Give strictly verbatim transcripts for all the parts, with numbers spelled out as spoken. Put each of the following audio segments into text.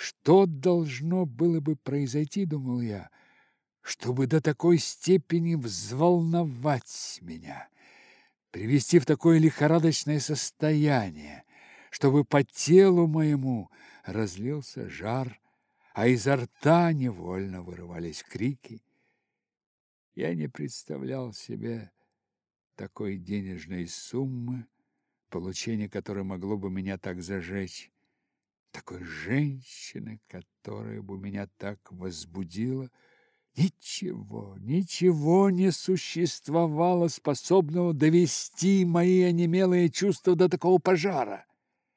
Что должно было бы произойти, думал я, чтобы до такой степени взволновать меня, привести в такое лихорадочное состояние, чтобы по телу моему разлился жар, а изо рта невольно вырывались крики. Я не представлял себе такой денежной суммы, получение которой могло бы меня так зажечь, такой женщины, которая бы меня так возбудила. Ничего, ничего не существовало, способного довести мои онемелые чувства до такого пожара.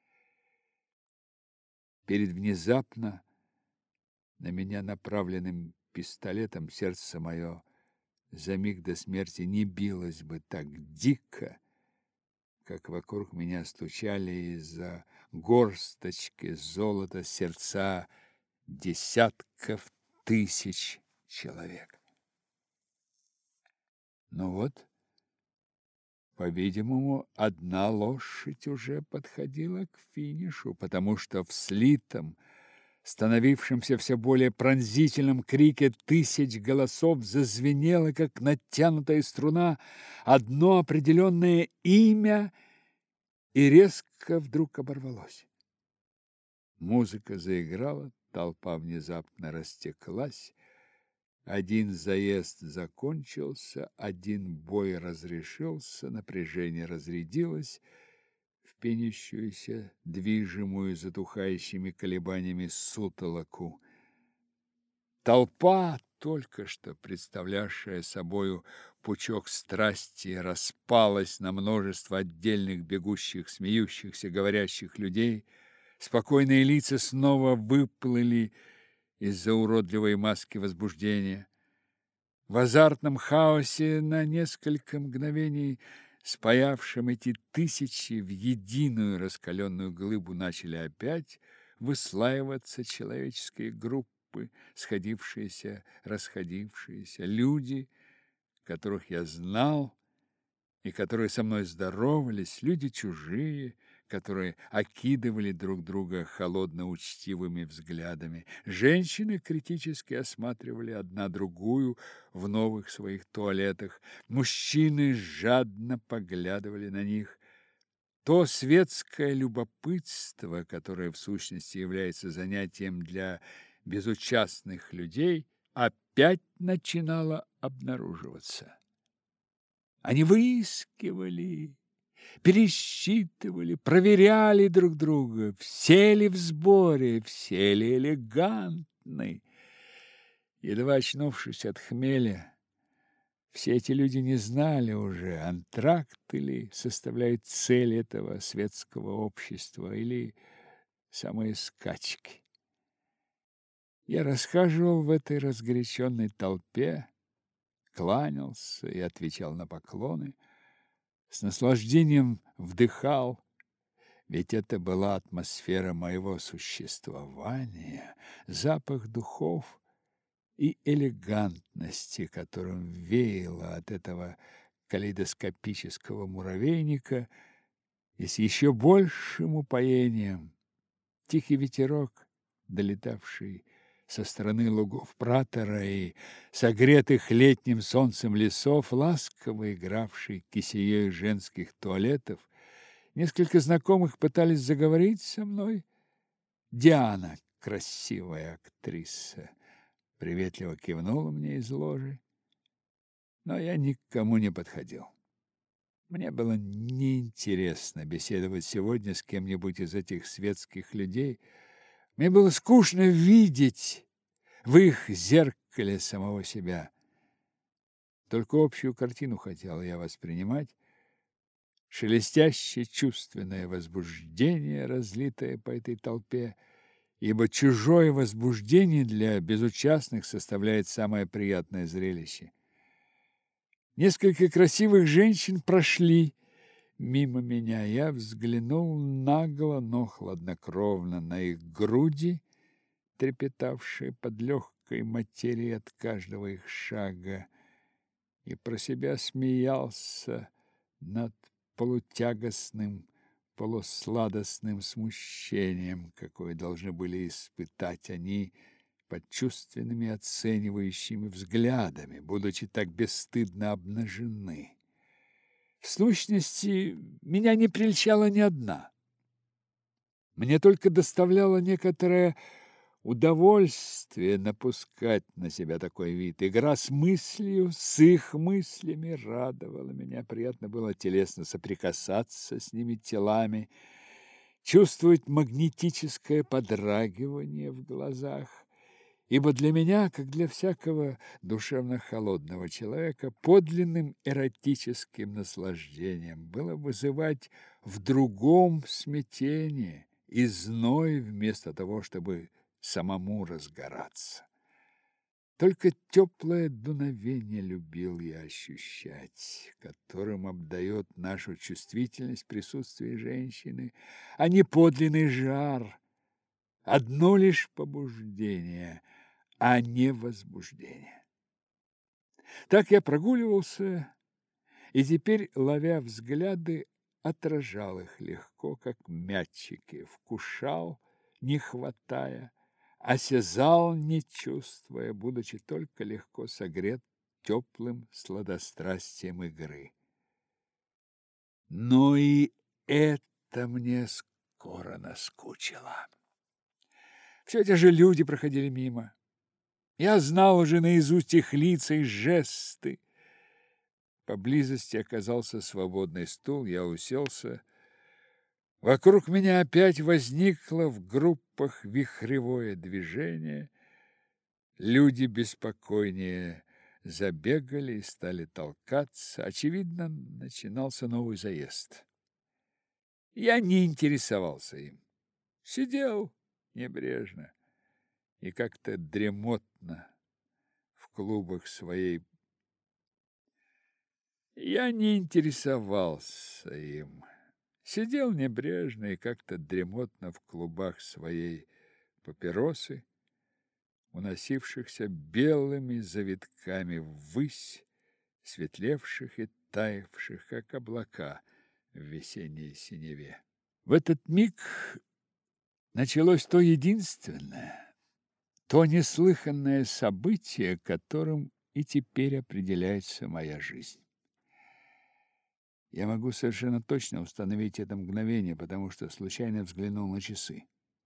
Перед внезапно на меня направленным пистолетом сердце мое за миг до смерти не билось бы так дико, как вокруг меня стучали из-за горсточки золота сердца десятков тысяч человек. Ну вот, по-видимому, одна лошадь уже подходила к финишу, потому что в слитом, становившемся все более пронзительном крике тысяч голосов зазвенело, как натянутая струна, одно определенное имя и резко вдруг оборвалось. Музыка заиграла, толпа внезапно растеклась, один заезд закончился, один бой разрешился, напряжение разрядилось в пенящуюся, движимую затухающими колебаниями сутолоку. Толпа, только что представлявшая собою пучок страсти, распалась на множество отдельных бегущих, смеющихся, говорящих людей. Спокойные лица снова выплыли из-за уродливой маски возбуждения. В азартном хаосе, на несколько мгновений спаявшим эти тысячи в единую раскаленную глыбу, начали опять выслаиваться человеческие группы, сходившиеся, расходившиеся, люди, которых я знал и которые со мной здоровались, люди чужие, которые окидывали друг друга холодно-учтивыми взглядами. Женщины критически осматривали одна другую в новых своих туалетах. Мужчины жадно поглядывали на них. То светское любопытство, которое в сущности является занятием для безучастных людей, опять начинало обнаруживаться. Они выискивали, пересчитывали, проверяли друг друга, все ли в сборе, все ли элегантны. Едва очнувшись от хмеля, все эти люди не знали уже, антракты ли составляют цель этого светского общества или самые скачки. Я расхаживал в этой разгоряченной толпе, кланялся и отвечал на поклоны, с наслаждением вдыхал, ведь это была атмосфера моего существования, запах духов и элегантности, которым веяло от этого калейдоскопического муравейника, и с еще большим упоением тихий ветерок, долетавший со стороны лугов Пратера и согретых летним солнцем лесов, ласково игравший кисеей женских туалетов. Несколько знакомых пытались заговорить со мной. Диана, красивая актриса, приветливо кивнула мне из ложи, но я никому не подходил. Мне было неинтересно беседовать сегодня с кем-нибудь из этих светских людей. Мне было скучно видеть в их зеркале самого себя. Только общую картину хотел я воспринимать. Шелестящее чувственное возбуждение, разлитое по этой толпе, ибо чужое возбуждение для безучастных составляет самое приятное зрелище. Несколько красивых женщин прошли мимо меня. Я взглянул нагло, но хладнокровно на их груди, трепетавшие под легкой материей от каждого их шага, и про себя смеялся над полутягостным, полусладостным смущением, какое должны были испытать они под чувственными оценивающими взглядами, будучи так бесстыдно обнажены. В сущности, меня не прельщала ни одна. Мне только доставляло некоторое удовольствие напускать на себя такой вид. Игра с мыслью, с их мыслями радовала меня. Приятно было телесно соприкасаться с ними телами, чувствовать магнетическое подрагивание в глазах. Ибо для меня, как для всякого душевно холодного человека, подлинным эротическим наслаждением было вызывать в другом смятение и зной вместо того, чтобы самому разгораться. Только теплое дуновение любил я ощущать, которым обдает нашу чувствительность присутствие женщины, а не подлинный жар, одно лишь побуждение, а не возбуждение. Так я прогуливался, и теперь, ловя взгляды, отражал их легко, как мячики, вкушал, не хватая, осязал, не чувствуя, будучи только легко согрет теплым сладострастием игры. Но и это мне скоро наскучило. Все те же люди проходили мимо. Я знал уже наизусть их лица и жесты. Поблизости оказался свободный стул, я уселся. Вокруг меня опять возникло в группах вихревое движение. Люди беспокойнее забегали и стали толкаться. Очевидно, начинался новый заезд. Я не интересовался им. Сидел небрежно и как-то дремотно в клубах своей. Я не интересовался им. Сидел небрежно и как-то дремотно в клубах своей папиросы, уносившихся белыми завитками ввысь, светлевших и таявших, как облака в весенней синеве. В этот миг началось то единственное, то неслыханное событие, которым и теперь определяется моя жизнь. Я могу совершенно точно установить это мгновение, потому что случайно взглянул на часы.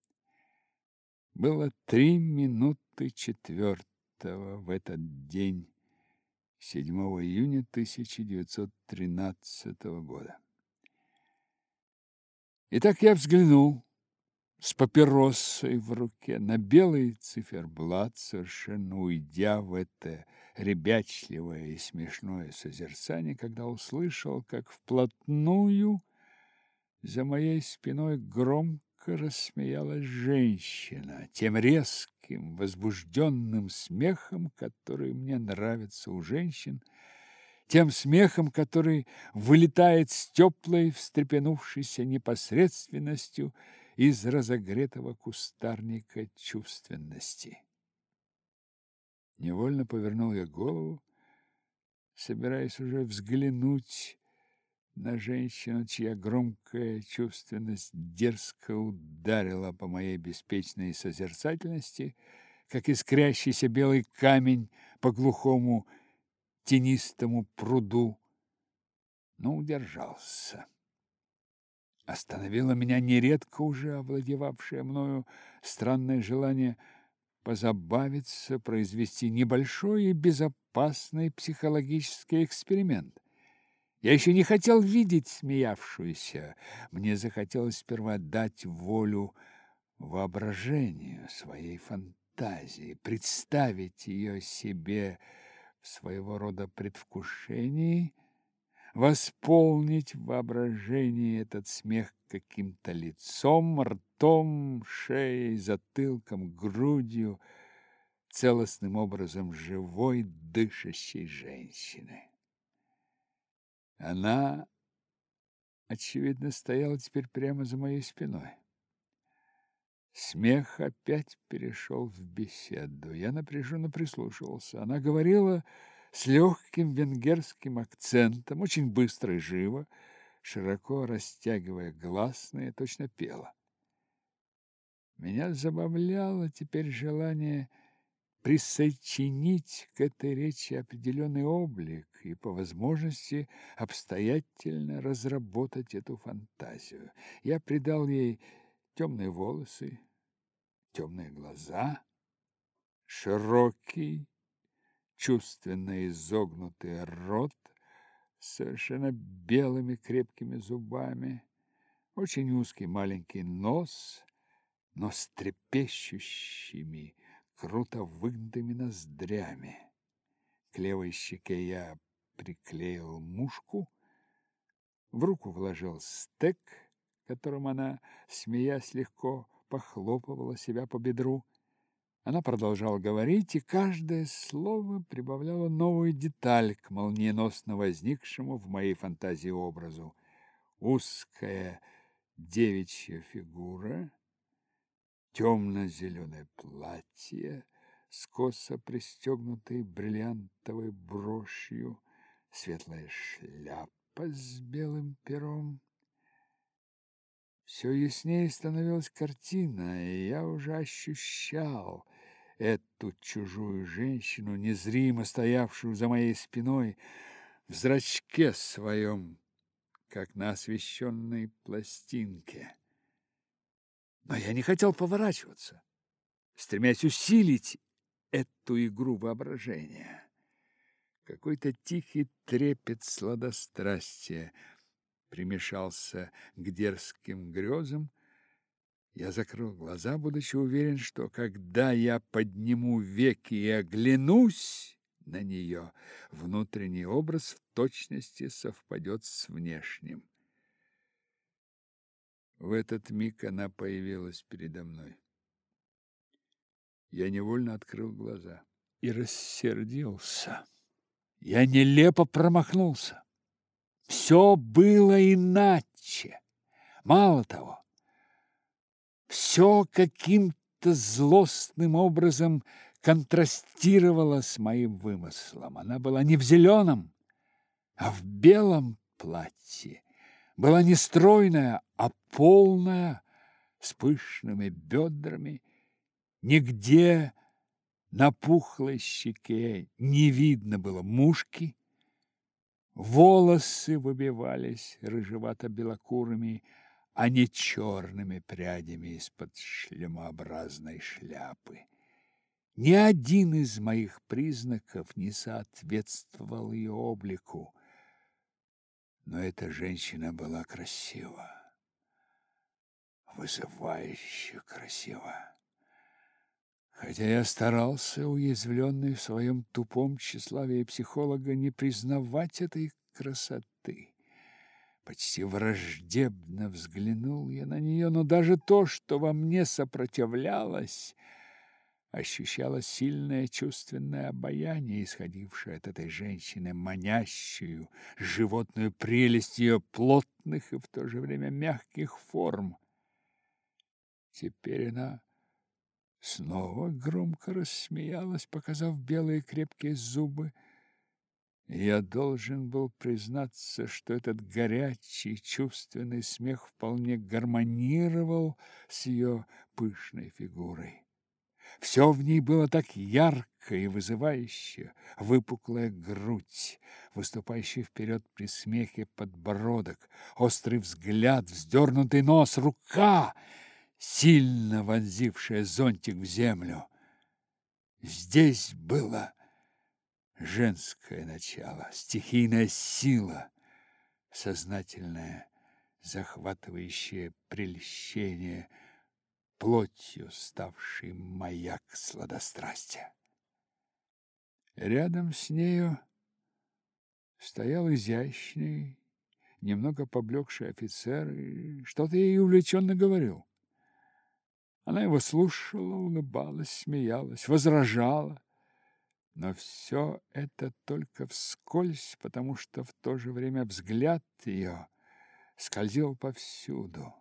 Было три минуты четвертого в этот день, седьмого июня тысяча девятьсот тринадцатого года. Итак, я взглянул с папиросой в руке на белый циферблат, совершенно уйдя в это ребячливое и смешное созерцание, когда услышал, как вплотную за моей спиной громко рассмеялась женщина тем резким, возбужденным смехом, который мне нравится у женщин, тем смехом, который вылетает с теплой, встрепенувшейся непосредственностью из разогретого кустарника чувственности. Невольно повернул я голову, собираясь уже взглянуть на женщину, чья громкая чувственность дерзко ударила по моей беспечной созерцательности, как искрящийся белый камень по глухому тенистому пруду, но удержался. Остановило меня нередко уже овладевавшее мною странное желание позабавиться, произвести небольшой и безопасный психологический эксперимент. Я еще не хотел видеть смеявшуюся. Мне захотелось сперва дать волю воображению, своей фантазии, представить ее себе в своего рода предвкушении, восполнить в воображении этот смех каким-то лицом, ртом, шеей, затылком, грудью, целостным образом живой, дышащей женщины. Она, очевидно, стояла теперь прямо за моей спиной. Смех опять перешел в беседу. Я напряженно прислушивался. Она говорила с легким венгерским акцентом, очень быстро и живо, широко растягивая гласные, точно пела. Меня забавляло теперь желание присочинить к этой речи определенный облик и, по возможности, обстоятельно разработать эту фантазию. Я придал ей темные волосы, темные глаза, широкий, чувственно изогнутый рот с совершенно белыми крепкими зубами, очень узкий маленький нос, но с трепещущими, круто выгнутыми ноздрями. К левой щеке я приклеил мушку, в руку вложил стек, которым она, смеясь, легко похлопывала себя по бедру. Она продолжала говорить, и каждое слово прибавляло новую деталь к молниеносно возникшему в моей фантазии образу. Узкая девичья фигура, темно-зеленое платье с косо пристегнутой бриллиантовой брошью, светлая шляпа с белым пером. Все яснее становилась картина, и я уже ощущал эту чужую женщину, незримо стоявшую за моей спиной, в зрачке своем, как на освещенной пластинке. Но я не хотел поворачиваться, стремясь усилить эту игру воображения. Какой-то тихий трепет сладострастия примешался к дерзким грезам. Я закрыл глаза, будучи уверен, что когда я подниму веки и оглянусь на нее, внутренний образ в точности совпадет с внешним. В этот миг она появилась передо мной. Я невольно открыл глаза и рассердился. Я нелепо промахнулся. Все было иначе. Мало того, все каким-то злостным образом контрастировало с моим вымыслом. Она была не в зеленом, а в белом платье. Была не стройная, а полная, с пышными бедрами. Нигде на пухлой щеке не видно было мушки. Волосы выбивались рыжевато-белокурыми, а не черными прядями из-под шлемообразной шляпы. Ни один из моих признаков не соответствовал ее облику. Но эта женщина была красива, вызывающе красива. Хотя я старался, уязвленный в своем тупом тщеславии психолога, не признавать этой красоты. Почти враждебно взглянул я на нее, но даже то, что во мне сопротивлялось, ощущало сильное чувственное обаяние, исходившее от этой женщины, манящую животную прелесть ее плотных и в то же время мягких форм. Теперь она снова громко рассмеялась, показав белые крепкие зубы. Я должен был признаться, что этот горячий, чувственный смех вполне гармонировал с ее пышной фигурой. Все в ней было так ярко и вызывающе: выпуклая грудь, выступающий вперед при смехе подбородок, острый взгляд, вздернутый нос, рука, сильно вонзившая зонтик в землю. Здесь было женское начало, стихийная сила, сознательное, захватывающее прельщение, плотью ставший маяк сладострастия. Рядом с нею стоял изящный, немного поблекший офицер и что-то ей увлеченно говорил. Она его слушала, улыбалась, смеялась, возражала. Но все это только вскользь, потому что в то же время взгляд ее скользил повсюду.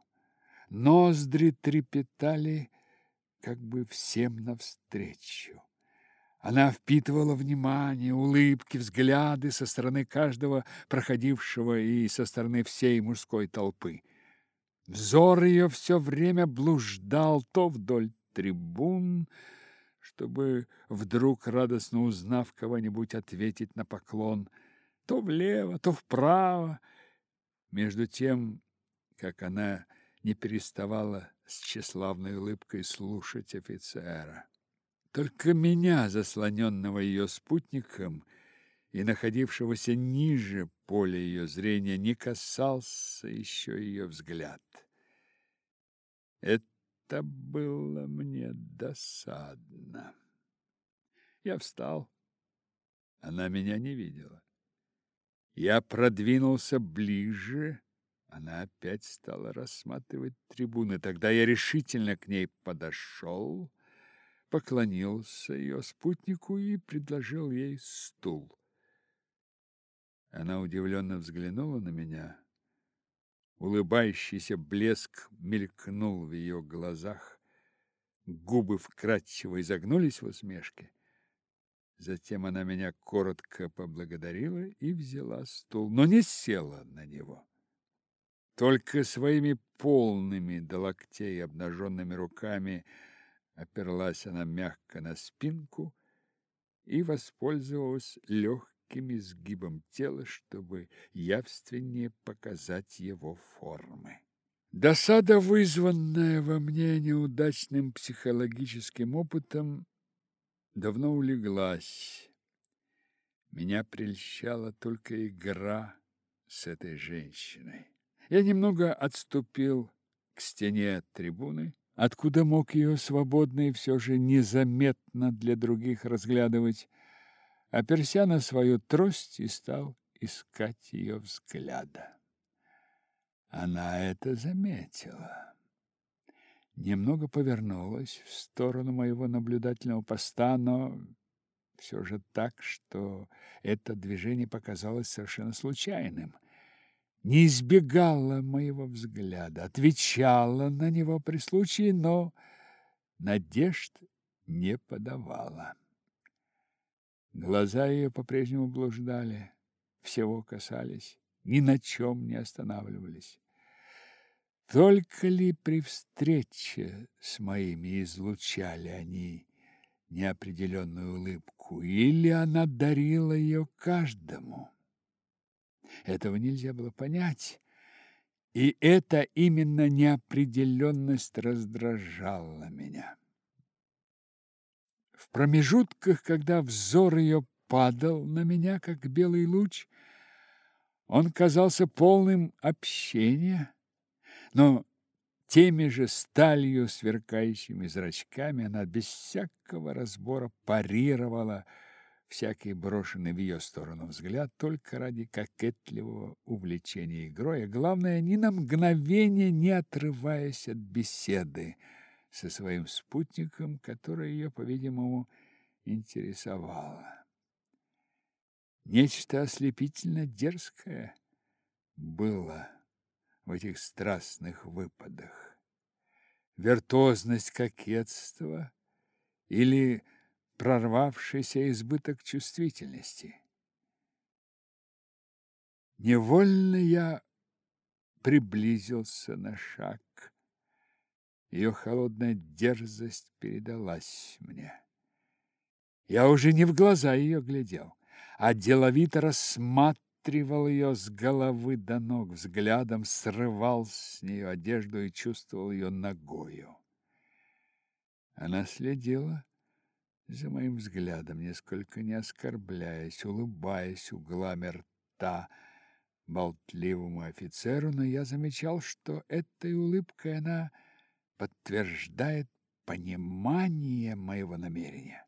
Ноздри трепетали как бы всем навстречу. Она впитывала внимание, улыбки, взгляды со стороны каждого проходившего и со стороны всей мужской толпы. Взор ее все время блуждал то вдоль трибун, чтобы, вдруг радостно узнав кого-нибудь, ответить на поклон, то влево, то вправо, между тем, как она не переставала с тщеславной улыбкой слушать офицера. Только меня, заслоненного ее спутником и находившегося ниже поля ее зрения, не касался еще ее взгляд. Это было мне досадно. Я встал. Она меня не видела. Я продвинулся ближе. Она опять стала рассматривать трибуны. Тогда я решительно к ней подошел, поклонился ее спутнику и предложил ей стул. Она удивленно взглянула на меня. Улыбающийся блеск мелькнул в ее глазах. Губы вкрадчиво изогнулись в усмешке. Затем она меня коротко поблагодарила и взяла стул, но не села на него. Только своими полными до локтей обнаженными руками оперлась она мягко на спинку и воспользовалась легким изгибом тела, чтобы явственнее показать его формы. Досада, вызванная во мне неудачным психологическим опытом, давно улеглась. Меня прельщала только игра с этой женщиной. Я немного отступил к стене трибуны, откуда мог ее свободно и все же незаметно для других разглядывать, оперся на свою трость и стал искать ее взгляда. Она это заметила. Немного повернулась в сторону моего наблюдательного поста, но все же так, что это движение показалось совершенно случайным. Не избегала моего взгляда, отвечала на него при случае, но надежд не подавала. Глаза ее по-прежнему блуждали, всего касались, ни на чем не останавливались. Только ли при встрече с моими излучали они неопределенную улыбку, или она дарила ее каждому? Этого нельзя было понять, и эта именно неопределенность раздражала меня. В промежутках, когда взор ее падал на меня, как белый луч, он казался полным общения, но теми же сталью сверкающими зрачками она без всякого разбора парировала всякий брошенный в ее сторону взгляд только ради кокетливого увлечения игрой, а главное, ни на мгновение не отрываясь от беседы со своим спутником, которая ее, по-видимому, интересовала. Нечто ослепительно дерзкое было в этих страстных выпадах. Виртуозность кокетства или прорвавшийся избыток чувствительности. Невольно я приблизился на шаг. Ее холодная дерзость передалась мне. Я уже не в глаза ее глядел, а деловито рассматривал ее с головы до ног, взглядом срывал с нее одежду и чувствовал ее нагою. Она следила за моим взглядом, несколько не оскорбляясь, улыбаясь углами рта болтливому офицеру, но я замечал, что этой улыбкой она подтверждает понимание моего намерения.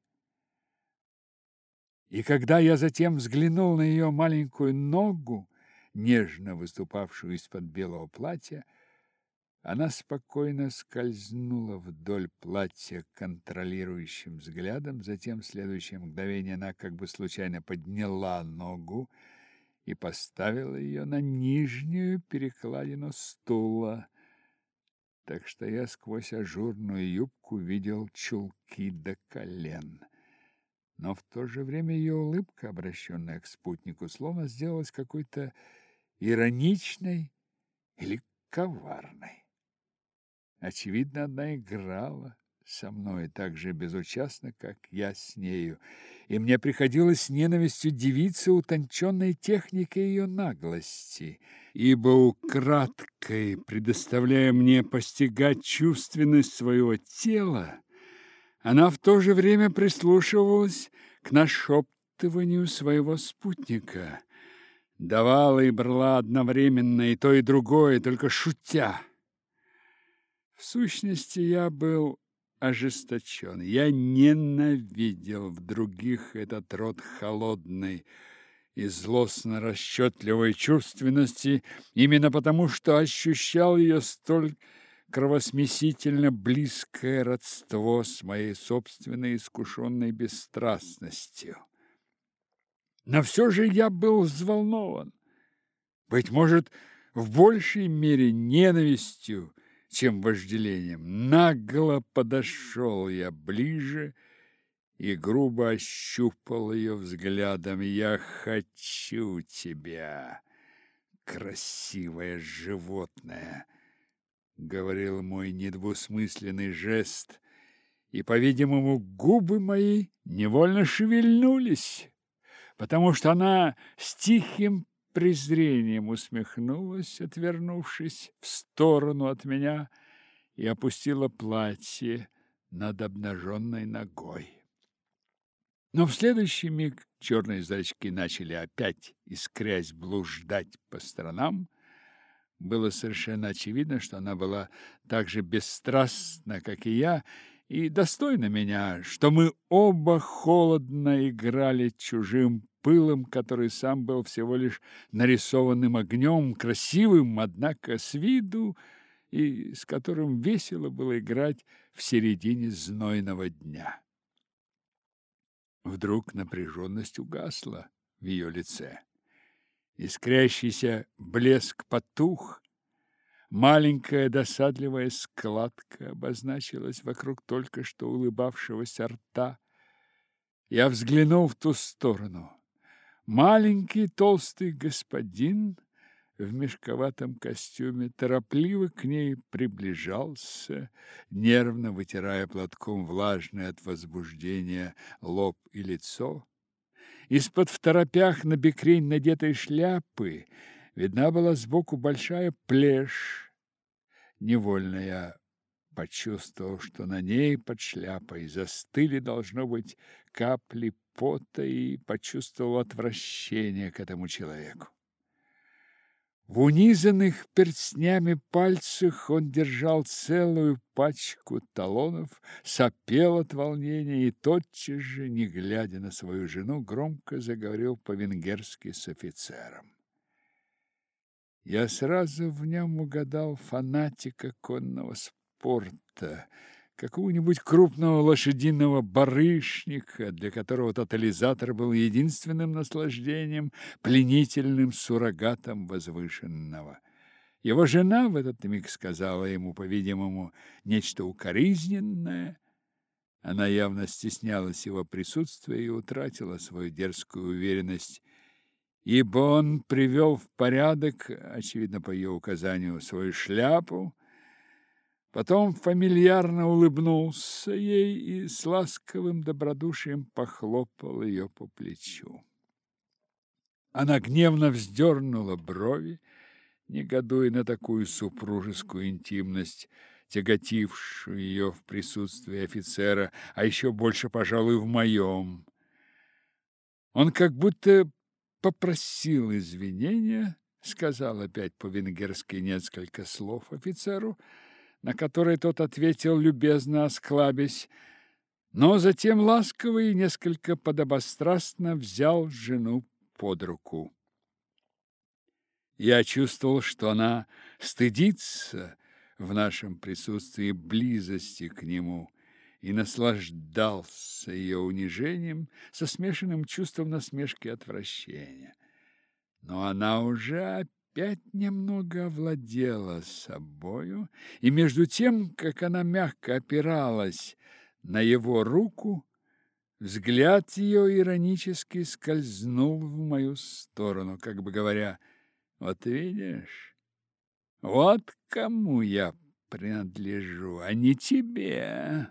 И когда я затем взглянул на ее маленькую ногу, нежно выступавшую из-под белого платья, она спокойно скользнула вдоль платья контролирующим взглядом, затем в следующее мгновение она как бы случайно подняла ногу и поставила ее на нижнюю перекладину стула, так что я сквозь ажурную юбку видел чулки до колен. но в то же время ее улыбка, обращенная к спутнику, словно сделалась какой-то ироничной или коварной. Очевидно, она играла со мной так же безучастно, как я с нею, и мне приходилось с ненавистью дивиться утонченной техникой ее наглости, ибо украдкой, предоставляя мне постигать чувственность своего тела, она в то же время прислушивалась к нашептыванию своего спутника, давала и брала одновременно и то, и другое, только шутя. В сущности, я был ожесточен. Я ненавидел в других этот род холодной и злостно-расчетливой чувственности именно потому, что ощущал ее столь кровосмесительно близкое родство с моей собственной искушенной бесстрастностью. Но все же я был взволнован, быть может, в большей мере ненавистью, чем вожделением. Нагло подошел я ближе и грубо ощупал ее взглядом. «Я хочу тебя, красивое животное», — говорил мой недвусмысленный жест, и, по-видимому, губы мои невольно шевельнулись, потому что она с тихим презрением усмехнулась, отвернувшись в сторону от меня, и опустила платье над обнаженной ногой. Но в следующий миг черные зрачки начали опять, искрясь, блуждать по сторонам. Было совершенно очевидно, что она была так же бесстрастна, как и я, и достойна меня, что мы оба холодно играли чужим пылом, который сам был всего лишь нарисованным огнем, красивым, однако с виду, и с которым весело было играть в середине знойного дня. Вдруг напряженность угасла в ее лице. Искрящийся блеск потух, маленькая досадливая складка обозначилась вокруг только что улыбавшегося рта. Я взглянул в ту сторону. Маленький толстый господин в мешковатом костюме торопливо к ней приближался, нервно вытирая платком влажный от возбуждения лоб и лицо. Из-под второпях на бекрень надетой шляпы видна была сбоку большая плешь. Невольно я почувствовал, что на ней под шляпой застыли, должно быть, капли пота, и почувствовал отвращение к этому человеку. В унизанных перстнями пальцах он держал целую пачку талонов, сопел от волнения и тотчас же, не глядя на свою жену, громко заговорил по-венгерски с офицером. Я сразу в нем угадал фанатика конного спорта, какого-нибудь крупного лошадиного барышника, для которого тотализатор был единственным наслаждением, пленительным суррогатом возвышенного. Его жена в этот миг сказала ему, по-видимому, нечто укоризненное. Она явно стеснялась его присутствия и утратила свою дерзкую уверенность, ибо он привел в порядок, очевидно, по ее указанию, свою шляпу, потом фамильярно улыбнулся ей и с ласковым добродушием похлопал ее по плечу. Она гневно вздернула брови, негодуя на такую супружескую интимность, тяготившую ее в присутствии офицера, а еще больше, пожалуй, в моем. Он как будто попросил извинения, сказал опять по-венгерски несколько слов офицеру, на который тот ответил, любезно осклабясь, но затем ласково и несколько подобострастно взял жену под руку. Я чувствовал, что она стыдится в нашем присутствии близости к нему, и наслаждался ее унижением со смешанным чувством насмешки и отвращения. Но она уже опять немного овладела собою, и между тем, как она мягко опиралась на его руку, Взгляд ее иронически скользнул в мою сторону, как бы говоря: вот видишь, вот кому я принадлежу, а не тебе.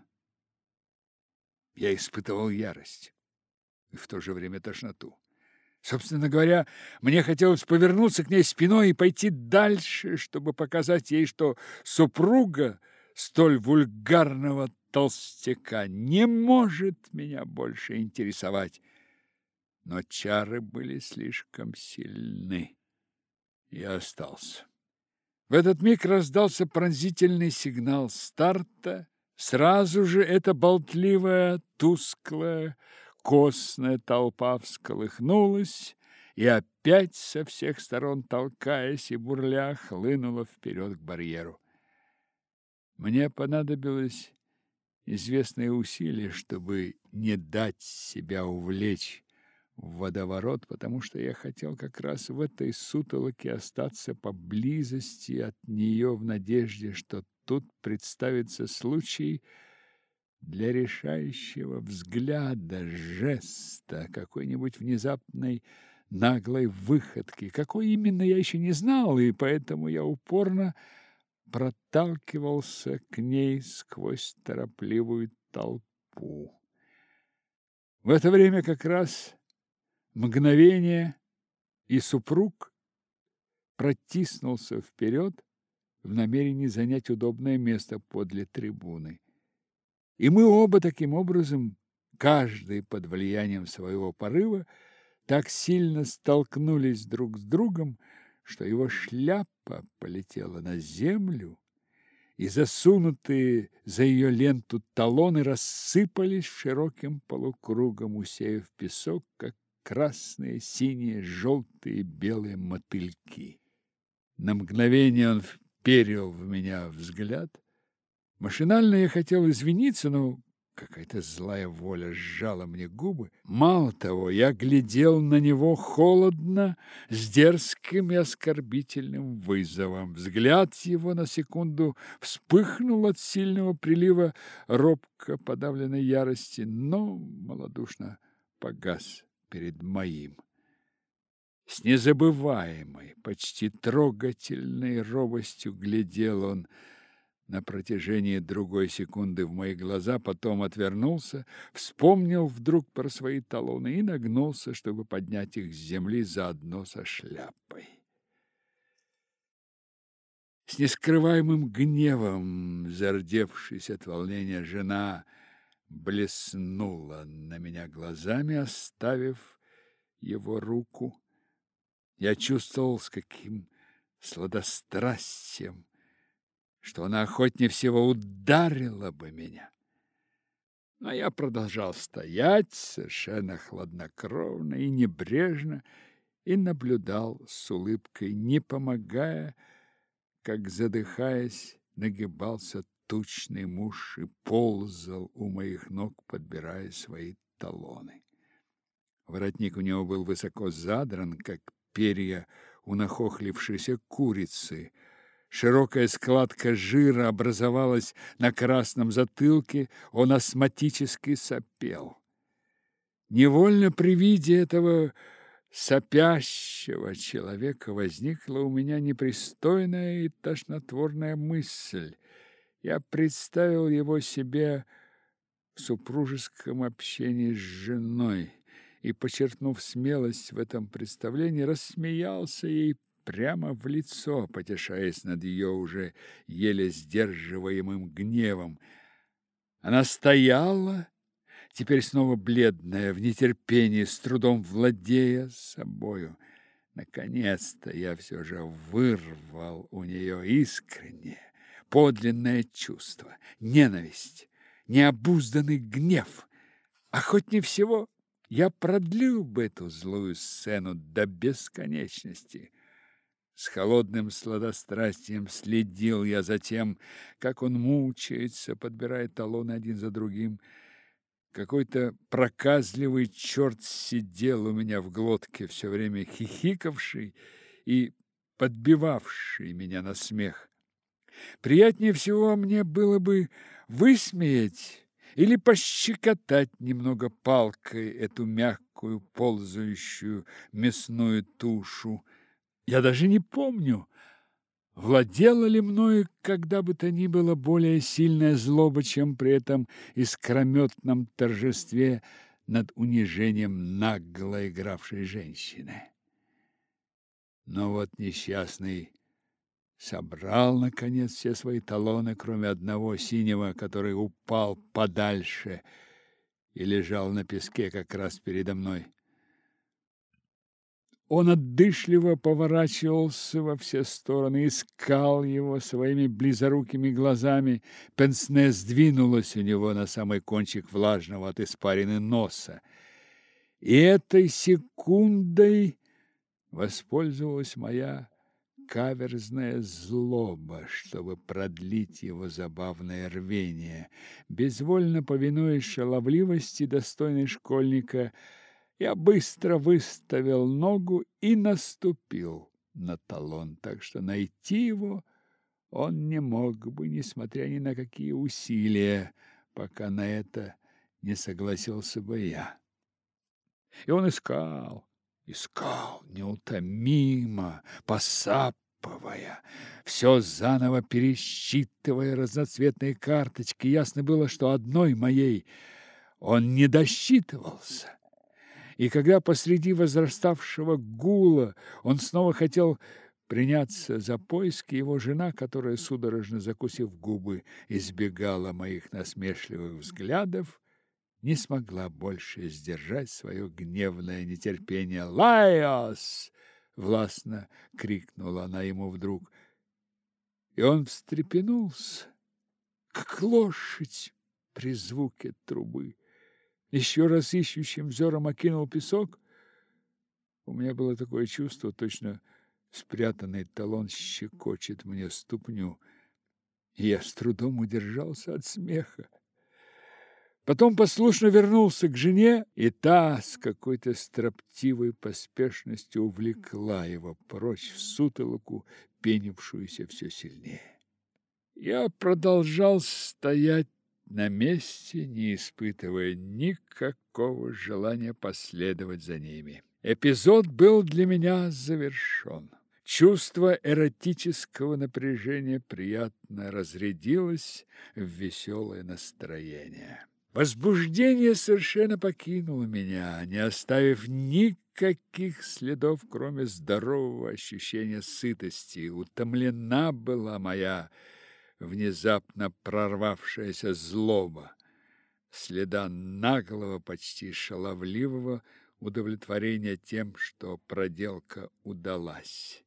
Я испытывал ярость и в то же время тошноту. Собственно говоря, мне хотелось повернуться к ней спиной и пойти дальше, чтобы показать ей, что супруга столь вульгарного толстяка не может меня больше интересовать. Но чары были слишком сильны. Я остался. В этот миг раздался пронзительный сигнал старта. Сразу же эта болтливая, тусклая, костная толпа всколыхнулась и опять со всех сторон, толкаясь и бурля, хлынула вперед к барьеру. Мне понадобилось известное усилие, чтобы не дать себя увлечь в водоворот, потому что я хотел как раз в этой сутолоке остаться поблизости от нее в надежде, что тут представится случай для решающего взгляда, жеста, какой-нибудь внезапной наглой выходки. Какой именно, я еще не знал, и поэтому я упорно проталкивался к ней сквозь торопливую толпу. В это время как раз мгновение, и супруг протиснулся вперед в намерении занять удобное место подле трибуны. И мы оба таким образом, каждый под влиянием своего порыва, так сильно столкнулись друг с другом, что его шляпа полетела на землю, и засунутые за ее ленту талоны рассыпались широким полукругом, усеяв песок, как красные, синие, желтые, белые мотыльки. На мгновение он вперил в меня взгляд. Машинально я хотел извиниться, но какая-то злая воля сжала мне губы. Мало того, я глядел на него холодно, с дерзким и оскорбительным вызовом. Взгляд его на секунду вспыхнул от сильного прилива робко подавленной ярости, но малодушно погас перед моим. С незабываемой, почти трогательной робостью глядел он на протяжении другой секунды в мои глаза, потом отвернулся, вспомнил вдруг про свои талоны и нагнулся, чтобы поднять их с земли заодно со шляпой. С нескрываемым гневом, зардевшись от волнения, жена блеснула на меня глазами, оставив его руку. Я чувствовал, с каким сладострастием, что она охотнее всего ударила бы меня. Но я продолжал стоять совершенно хладнокровно и небрежно и наблюдал с улыбкой, не помогая, как, задыхаясь, нагибался тучный муж и ползал у моих ног, подбирая свои талоны. Воротник у него был высоко задран, как перья у нахохлившейся курицы. Широкая складка жира образовалась на красном затылке, он астматически сопел. Невольно при виде этого сопящего человека возникла у меня непристойная и тошнотворная мысль. Я представил его себе в супружеском общении с женой и, подчеркнув смелость в этом представлении, рассмеялся ей прямо в лицо, потешаясь над ее уже еле сдерживаемым гневом. Она стояла, теперь снова бледная, в нетерпении, с трудом владея собою. Наконец-то я все же вырвал у нее искреннее, подлинное чувство, ненависть, необузданный гнев. Охотнее всего я продлил бы эту злую сцену до бесконечности. С холодным сладострастием следил я за тем, как он мучается, подбирая талоны один за другим. Какой-то проказливый черт сидел у меня в глотке, все время хихикавший и подбивавший меня на смех. Приятнее всего мне было бы высмеять или пощекотать немного палкой эту мягкую ползающую мясную тушу. Я даже не помню, владела ли мною когда бы то ни было более сильная злоба, чем при этом искрометном торжестве над унижением нагло игравшей женщины. Но вот несчастный собрал, наконец, все свои талоны, кроме одного синего, который упал подальше и лежал на песке как раз передо мной. Он отдышливо поворачивался во все стороны, искал его своими близорукими глазами. Пенсне сдвинулось у него на самый кончик влажного от испарины носа. И этой секундой воспользовалась моя каверзная злоба, чтобы продлить его забавное рвение. Безвольно повинуясь шаловливости, достойной школьника, я быстро выставил ногу и наступил на талон, так что найти его он не мог бы, несмотря ни на какие усилия, пока на это не согласился бы я. И он искал, искал неутомимо, посапывая, все заново пересчитывая разноцветные карточки. Ясно было, что одной моей он не досчитывался. И когда посреди возраставшего гула он снова хотел приняться за поиски, его жена, которая, судорожно закусив губы, избегала моих насмешливых взглядов, не смогла больше сдержать свое гневное нетерпение. «Лайос!» — властно крикнула она ему вдруг. И он встрепенулся, как лошадь при звуке трубы. Еще раз ищущим взором окинул песок. У меня было такое чувство, точно спрятанный талон щекочет мне ступню, и я с трудом удержался от смеха. Потом послушно вернулся к жене, и та с какой-то строптивой поспешностью увлекла его прочь в сутолоку, пенившуюся все сильнее. Я продолжал стоять на месте, не испытывая никакого желания последовать за ними. Эпизод был для меня завершен. Чувство эротического напряжения приятно разрядилось в веселое настроение. Возбуждение совершенно покинуло меня, не оставив никаких следов, кроме здорового ощущения сытости. Утомлена была моя внезапно прорвавшаяся злоба, следа наглого, почти шаловливого удовлетворения тем, что проделка удалась.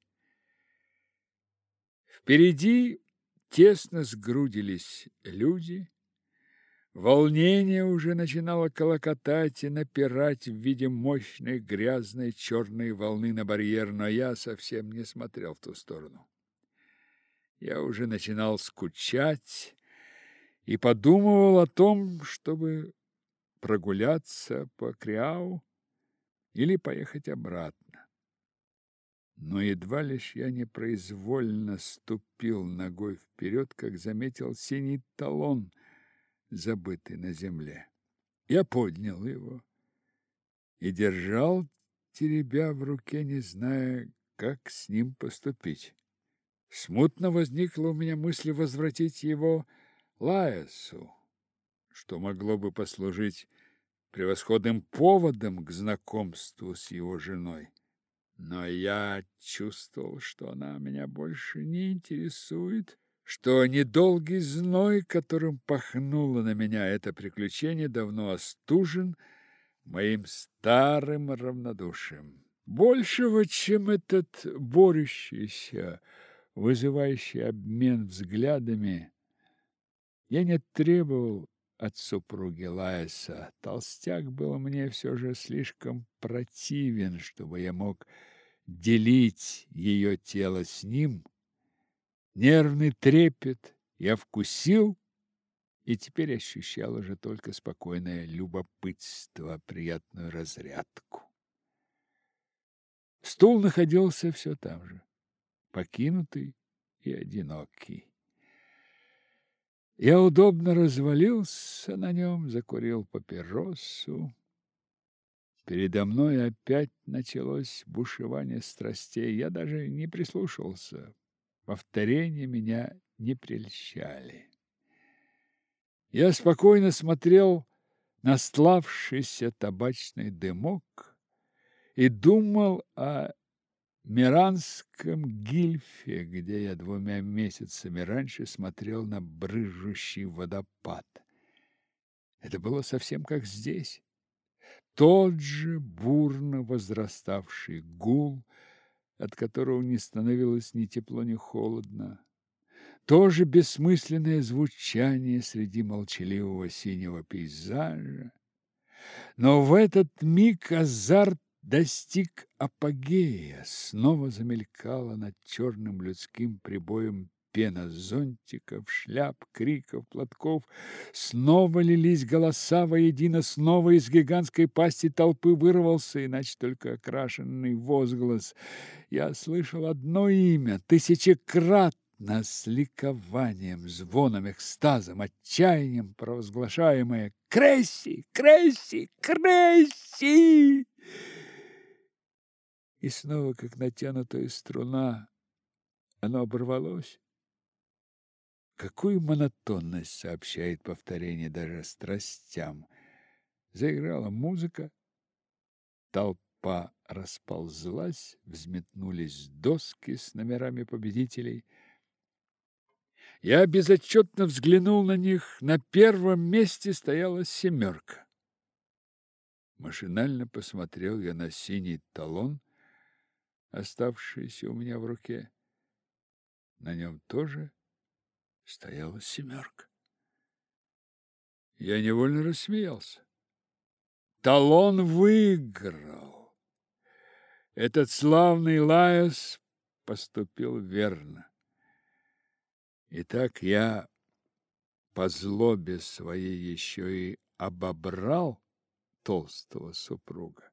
Впереди тесно сгрудились люди. Волнение уже начинало клокотать и напирать в виде мощной грязной черной волны на барьер, но я совсем не смотрел в ту сторону. Я уже начинал скучать и подумывал о том, чтобы прогуляться по Криау или поехать обратно. Но едва лишь я непроизвольно ступил ногой вперед, как заметил синий талон, забытый на земле. Я поднял его и держал, теребя в руке, не зная, как с ним поступить. Смутно возникла у меня мысль возвратить его Лаесу, что могло бы послужить превосходным поводом к знакомству с его женой. Но я чувствовал, что она меня больше не интересует, что недолгий зной, которым пахнуло на меня это приключение, давно остужен моим старым равнодушием. Большего, чем этот борющийся, вызывающий обмен взглядами, я не требовал от супруги Лаеса. Толстяк был мне все же слишком противен, чтобы я мог делить ее тело с ним. Нервный трепет я вкусил, и теперь ощущал уже только спокойное любопытство, приятную разрядку. Стул находился все там же, покинутый и одинокий. Я удобно развалился на нем, закурил папиросу. Передо мной опять началось бушевание страстей. Я даже не прислушивался. Повторения меня не прельщали. Я спокойно смотрел на стлавшийся табачный дымок и думал о Миранском гильфе, где я двумя месяцами раньше смотрел на брызжущий водопад. Это было совсем как здесь. Тот же бурно возраставший гул, от которого не становилось ни тепло, ни холодно. То же бессмысленное звучание среди молчаливого синего пейзажа. Но в этот миг азарт достиг апогея. Снова замелькала над черным людским прибоем пена зонтиков, шляп, криков, платков. Снова лились голоса воедино, снова из гигантской пасти толпы вырвался, иначе только окрашенный возглас. Я слышал одно имя, тысячекратно, с ликованием, звоном, экстазом, отчаянием провозглашаемое: «Кресси! Кресси! Кресси!» И снова, как натянутая струна, оно оборвалось. Какую монотонность сообщает повторение даже страстям. Заиграла музыка, толпа расползлась, взметнулись доски с номерами победителей. Я безотчетно взглянул на них. На первом месте стояла семерка. Машинально посмотрел я на синий талон, оставшийся у меня в руке. На нем тоже стояла семерка. Я невольно рассмеялся. Талон выиграл. Этот славный Лаэс поступил верно. Итак, я по злобе своей еще и обобрал толстого супруга.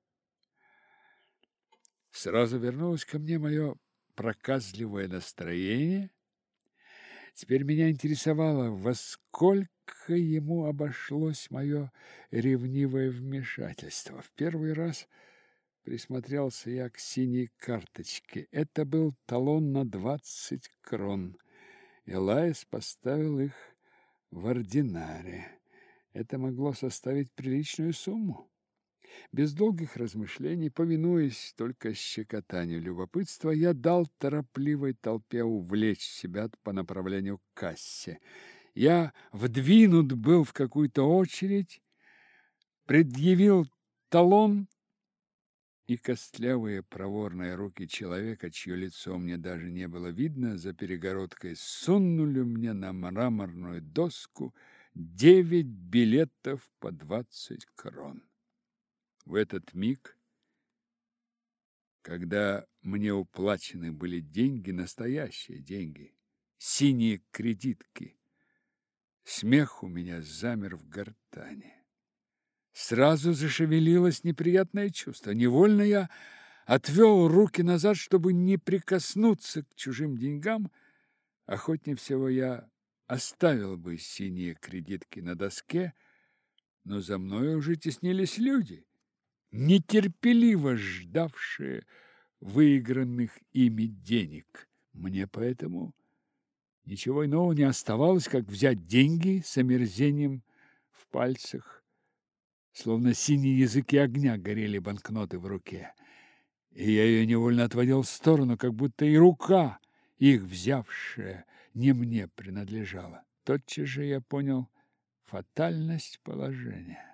Сразу вернулось ко мне мое проказливое настроение. Теперь меня интересовало, во сколько ему обошлось мое ревнивое вмешательство. В первый раз присмотрелся я к синей карточке. Это был талон на двадцать крон. Элайс поставил их в ординаре. Это могло составить приличную сумму. Без долгих размышлений, повинуясь только щекотанию любопытства, я дал торопливой толпе увлечь себя по направлению к кассе. Я вдвинут был в какую-то очередь, предъявил талон, и костлявые проворные руки человека, чье лицо мне даже не было видно, за перегородкой сунули мне на мраморную доску девять билетов по двадцать крон. В этот миг, когда мне уплачены были деньги, настоящие деньги, синие кредитки, смех у меня замер в гортани. Сразу зашевелилось неприятное чувство. Невольно я отвел руки назад, чтобы не прикоснуться к чужим деньгам. Охотнее всего я оставил бы синие кредитки на доске, но за мной уже теснились люди, нетерпеливо ждавшие выигранных ими денег. Мне поэтому ничего иного не оставалось, как взять деньги с омерзением в пальцах. Словно синие языки огня горели банкноты в руке, и я ее невольно отводил в сторону, как будто и рука, их взявшая, не мне принадлежала. Тотчас же я понял фатальность положения.